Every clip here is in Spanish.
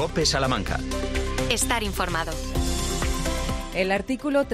COPE Salamanca. Estar informado. El artículo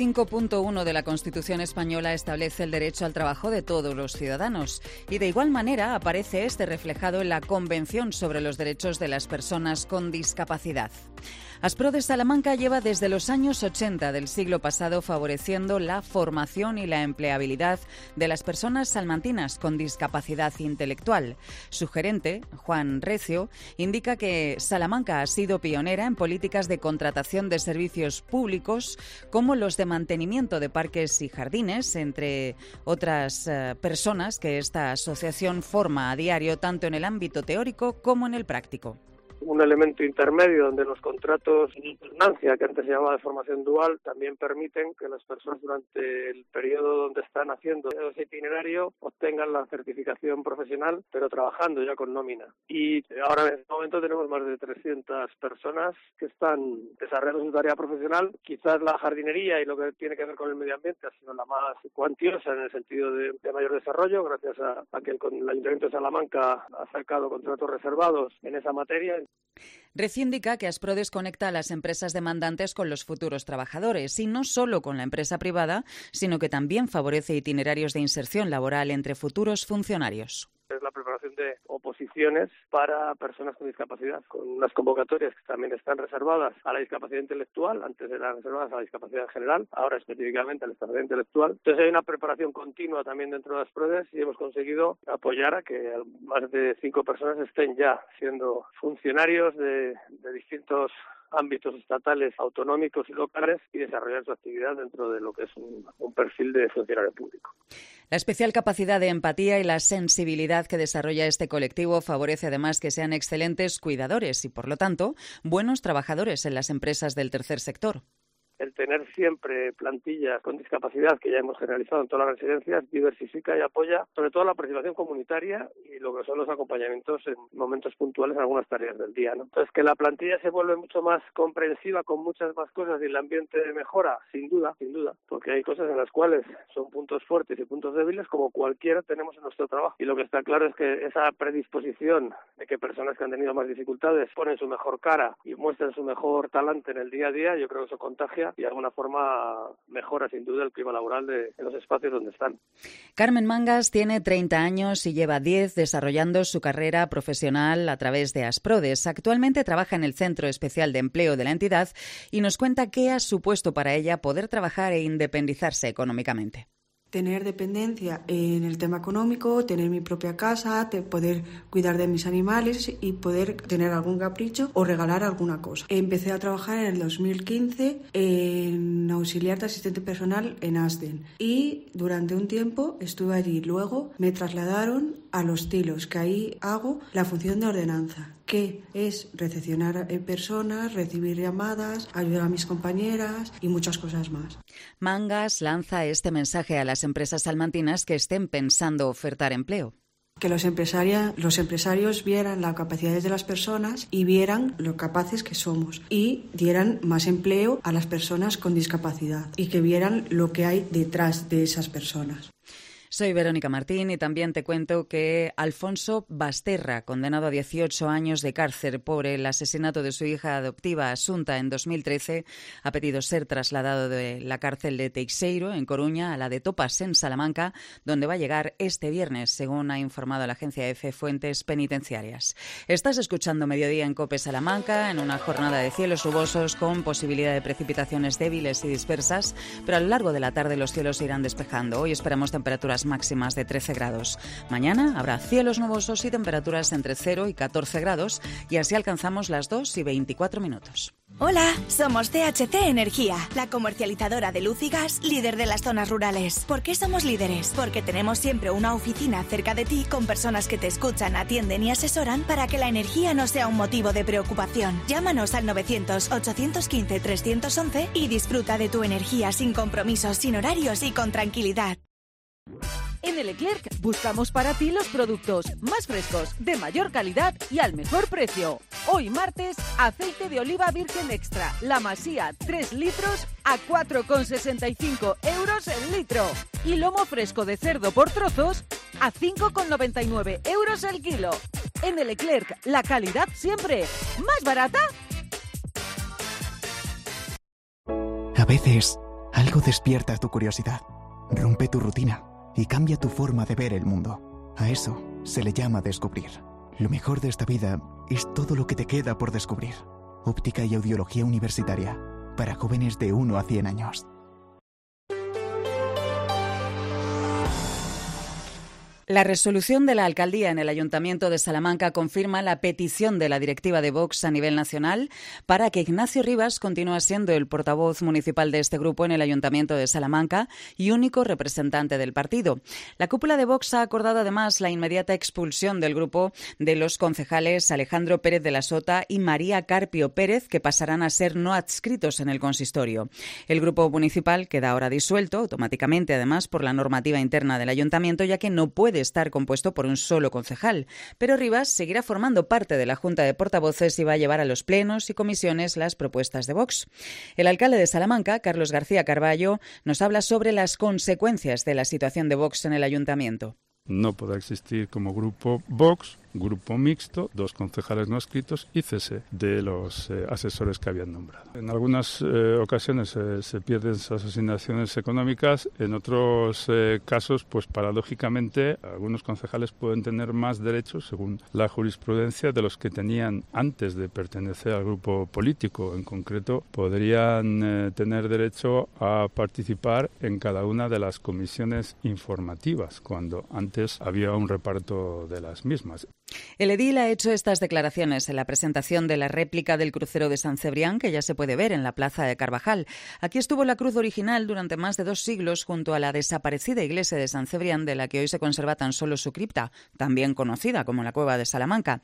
35.1 de la Constitución española establece el derecho al trabajo de todos los ciudadanos y de igual manera aparece este reflejado en la Convención sobre los Derechos de las Personas con Discapacidad. Asprodes Salamanca lleva desde los años 80 del siglo pasado favoreciendo la formación y la empleabilidad de las personas salmantinas con discapacidad intelectual. Su gerente, Juan Recio, indica que Salamanca ha sido pionera en políticas de contratación de servicios públicos como los de mantenimiento de parques y jardines, entre otras personas que esta asociación forma a diario tanto en el ámbito teórico como en el práctico. Un elemento intermedio donde los contratos de alternancia, que antes se llamaba de formación dual, también permiten que las personas durante el periodo donde están haciendo ese itinerario obtengan la certificación profesional, pero trabajando ya con nómina. Y ahora en este momento tenemos más de 300 personas que están desarrollando su tarea profesional. Quizás la jardinería y lo que tiene que ver con el medio ambiente ha sido la más cuantiosa en el sentido de mayor desarrollo, gracias a que el Ayuntamiento de Salamanca ha sacado contratos reservados en esa materia. Recio indica que Asprodes conecta a las empresas demandantes con los futuros trabajadores y no solo con la empresa privada, sino que también favorece itinerarios de inserción laboral entre futuros funcionarios. Es la preparación de oposiciones para personas con discapacidad, con unas convocatorias que también están reservadas a la discapacidad intelectual, antes eran reservadas a la discapacidad en general, ahora específicamente a la discapacidad intelectual. Entonces hay una preparación continua también dentro de las Asprodes y hemos conseguido apoyar a que más de 5 personas estén ya siendo funcionarios de distintos ámbitos estatales, autonómicos y locales y desarrollar su actividad dentro de lo que es un perfil de funcionario público. La especial capacidad de empatía y la sensibilidad que desarrolla este colectivo favorece además que sean excelentes cuidadores y, por lo tanto, buenos trabajadores en las empresas del tercer sector. El tener siempre plantillas con discapacidad, que ya hemos generalizado en todas las residencias, diversifica y apoya sobre todo la participación comunitaria y lo que son los acompañamientos en momentos puntuales en algunas tareas del día, ¿no? Entonces, que la plantilla se vuelve mucho más comprensiva con muchas más cosas y el ambiente mejora, sin duda, porque hay cosas en las cuales son puntos fuertes y puntos débiles como cualquiera tenemos en nuestro trabajo. Y lo que está claro es que esa predisposición de que personas que han tenido más dificultades ponen su mejor cara y muestran su mejor talante en el día a día, yo creo que eso contagia y de alguna forma mejora sin duda el clima laboral de los espacios donde están. Carmen Mangas tiene 30 años y lleva 10 desarrollando su carrera profesional a través de Asprodes. Actualmente trabaja en el Centro Especial de Empleo de la entidad y nos cuenta qué ha supuesto para ella poder trabajar e independizarse económicamente. Tener dependencia en el tema económico, tener mi propia casa, poder cuidar de mis animales y poder tener algún capricho o regalar alguna cosa. Empecé a trabajar en el 2015 en auxiliar de asistente personal en Asden y durante un tiempo estuve allí. Luego me trasladaron a Los Tilos, que ahí hago la función de ordenanza, que es recepcionar personas, recibir llamadas, ayudar a mis compañeras y muchas cosas más. Mangas lanza este mensaje a las empresas salmantinas que estén pensando ofertar empleo. Que los empresarios vieran las capacidades de las personas y vieran lo capaces que somos y dieran más empleo a las personas con discapacidad y que vieran lo que hay detrás de esas personas. Soy Verónica Martín y también te cuento que Alfonso Basterra, condenado a 18 años de cárcel por el asesinato de su hija adoptiva Asunta en 2013, ha pedido ser trasladado de la cárcel de Teixeiro, en Coruña, a la de Topas, en Salamanca, donde va a llegar este viernes, según ha informado la agencia EFE Fuentes Penitenciarias. Estás escuchando Mediodía en COPE Salamanca, en una jornada de cielos nubosos con posibilidad de precipitaciones débiles y dispersas, pero a lo largo de la tarde los cielos se irán despejando. Hoy esperamos temperaturas máximas de 13 grados. Mañana habrá cielos nubosos y temperaturas entre 0 y 14 grados y así alcanzamos las 2:24. Hola, somos CHC Energía, la comercializadora de luz y gas líder de las zonas rurales. ¿Por qué somos líderes? Porque tenemos siempre una oficina cerca de ti con personas que te escuchan, atienden y asesoran para que la energía no sea un motivo de preocupación. Llámanos al 900-815-311 y disfruta de tu energía sin compromisos, sin horarios y con tranquilidad. En el Leclerc buscamos para ti los productos más frescos, de mayor calidad y al mejor precio. Hoy martes, aceite de oliva virgen extra, La Masía, 3 litros a 4,65 euros el litro. Y lomo fresco de cerdo por trozos a 5,99 euros el kilo. En el Leclerc, la calidad siempre. ¿Más barata? A veces, algo despierta tu curiosidad, rompe tu rutina y cambia tu forma de ver el mundo. A eso se le llama descubrir. Lo mejor de esta vida es todo lo que te queda por descubrir. Óptica y audiología universitaria, para jóvenes de 1 a 100 años. La resolución de la alcaldía en el Ayuntamiento de Salamanca confirma la petición de la directiva de Vox a nivel nacional para que Ignacio Rivas continúe siendo el portavoz municipal de este grupo en el Ayuntamiento de Salamanca y único representante del partido. La cúpula de Vox ha acordado además la inmediata expulsión del grupo de los concejales Alejandro Pérez de la Sota y María Carpio Pérez, que pasarán a ser no adscritos en el consistorio. El grupo municipal queda ahora disuelto automáticamente, además, por la normativa interna del Ayuntamiento, ya que no puede estar compuesto por un solo concejal. Pero Rivas seguirá formando parte de la Junta de Portavoces y va a llevar a los plenos y comisiones las propuestas de Vox. El alcalde de Salamanca, Carlos García Carballo, nos habla sobre las consecuencias de la situación de Vox en el Ayuntamiento. No podrá existir como grupo Vox, grupo mixto, 2 concejales no adscritos y cese de los asesores que habían nombrado. En algunas ocasiones se pierden esas asignaciones económicas, en otros casos, pues paradójicamente, algunos concejales pueden tener más derechos, según la jurisprudencia, de los que tenían antes de pertenecer al grupo político. En concreto, podrían tener derecho a participar en cada una de las comisiones informativas, cuando antes había un reparto de las mismas. El edil ha hecho estas declaraciones en la presentación de la réplica del crucero de San Cebrián, que ya se puede ver en la plaza de Carvajal. Aquí estuvo la cruz original durante más de 2 siglos junto a la desaparecida iglesia de San Cebrián, de la que hoy se conserva tan solo su cripta, también conocida como la Cueva de Salamanca.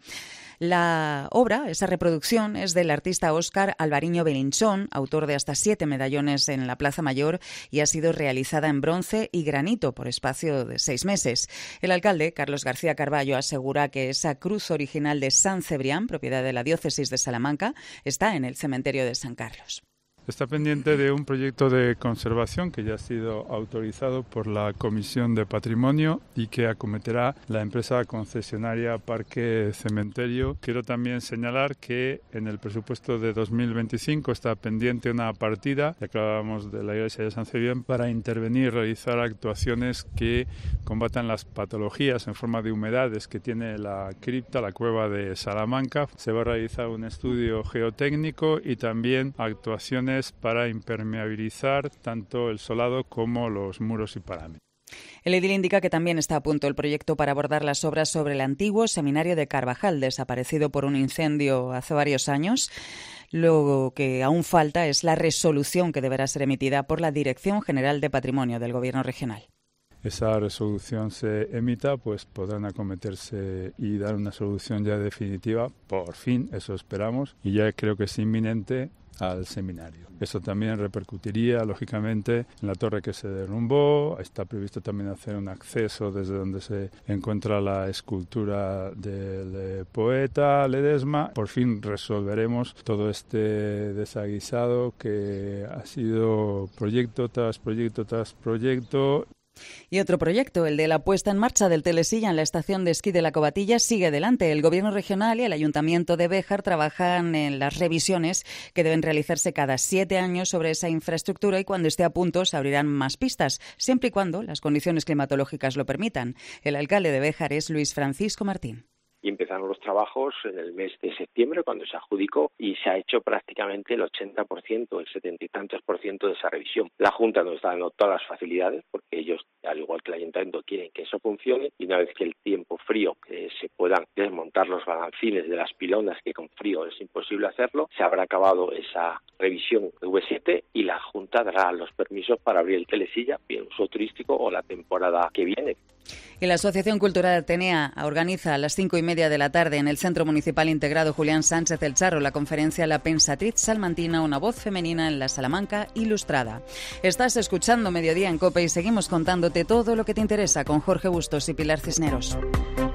La obra, esa reproducción, es del artista Óscar Alvariño Belinchón, autor de hasta 7 medallones en la Plaza Mayor, y ha sido realizada en bronce y granito por espacio de 6 meses. El alcalde, Carlos García Carballo, asegura que esa cruz original de San Cebrián, propiedad de la diócesis de Salamanca, está en el cementerio de San Carlos. Está pendiente de un proyecto de conservación que ya ha sido autorizado por la Comisión de Patrimonio y que acometerá la empresa concesionaria Parque Cementerio. Quiero también señalar que en el presupuesto de 2025 está pendiente una partida, ya que hablábamos de la iglesia de San Cebrián, para intervenir y realizar actuaciones que combatan las patologías en forma de humedades que tiene la cripta, la cueva de Salamanca. Se va a realizar un estudio geotécnico y también actuaciones para impermeabilizar tanto el solado como los muros y parámetros. El edil indica que también está a punto el proyecto para abordar las obras sobre el antiguo seminario de Carvajal, desaparecido por un incendio hace varios años. Lo que aún falta es la resolución que deberá ser emitida por la Dirección General de Patrimonio del Gobierno regional. Esa resolución se emita, pues podrán acometerse y dar una solución ya definitiva, por fin, eso esperamos, y ya creo que es inminente, al seminario. Eso también repercutiría, lógicamente, en la torre que se derrumbó. Está previsto también hacer un acceso desde donde se encuentra la escultura del poeta Ledesma. Por fin resolveremos todo este desaguisado que ha sido proyecto tras proyecto tras proyecto. Y otro proyecto, el de la puesta en marcha del telesilla en la estación de esquí de la Covatilla, sigue adelante. El Gobierno regional y el Ayuntamiento de Béjar trabajan en las revisiones que deben realizarse cada 7 años sobre esa infraestructura y cuando esté a punto se abrirán más pistas, siempre y cuando las condiciones climatológicas lo permitan. El alcalde de Béjar es Luis Francisco Martín. Y empezaron los trabajos en el mes de septiembre, cuando se adjudicó, y se ha hecho prácticamente el 80%, el 70 y tantos % de esa revisión. La Junta nos está dando todas las facilidades, porque ellos, al igual que el Ayuntamiento, quieren que eso funcione, y una vez que el tiempo frío se puedan desmontar los balancines de las pilonas, que con frío es imposible hacerlo, se habrá acabado esa revisión de V7 y la Junta dará los permisos para abrir el telesilla, bien uso turístico o la temporada que viene. Y la Asociación Cultural Atenea organiza a las 5:30 de la tarde en el Centro Municipal Integrado Julián Sánchez El Charro la conferencia La Pensatriz Salmantina, una voz femenina en la Salamanca ilustrada. Estás escuchando Mediodía en COPE y seguimos contándote todo lo que te interesa con Jorge Bustos y Pilar Cisneros.